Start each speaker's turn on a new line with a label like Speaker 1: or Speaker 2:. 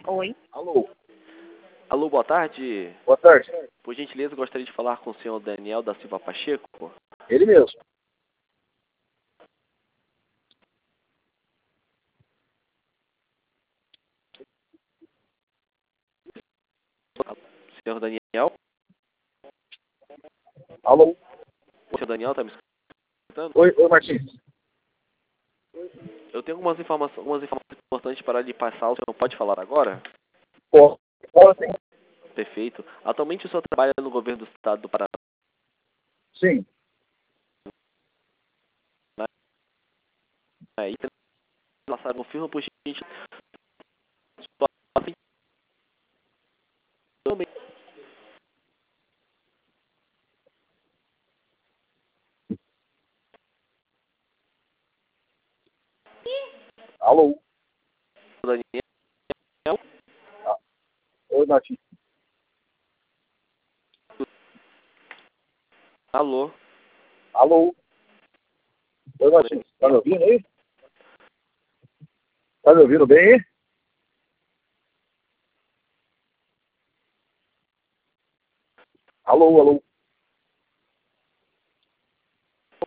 Speaker 1: Oi.
Speaker 2: Alô.
Speaker 3: Alô, boa tarde.
Speaker 2: Boa tarde.
Speaker 3: Por gentileza, gostaria de falar com o senhor Daniel da Silva Pacheco.
Speaker 2: Ele mesmo.
Speaker 3: Senhor Daniel?
Speaker 2: Alô.
Speaker 3: O senhor Daniel está me escutando?
Speaker 2: Oi, Martins.
Speaker 3: Eu tenho algumas informações importantes para lhe passar. O senhor pode falar agora?
Speaker 2: Pode sim.
Speaker 3: Perfeito. Atualmente o senhor trabalha no governo do estado do Paraná.
Speaker 2: Sim.
Speaker 3: E passar confirma por gente.
Speaker 2: Alô.
Speaker 3: Daniel?
Speaker 2: Oi, Martins.
Speaker 3: Alô?
Speaker 2: Alô. Oi, Martins. Tá me ouvindo aí? Tá me ouvindo bem aí? Alô, alô.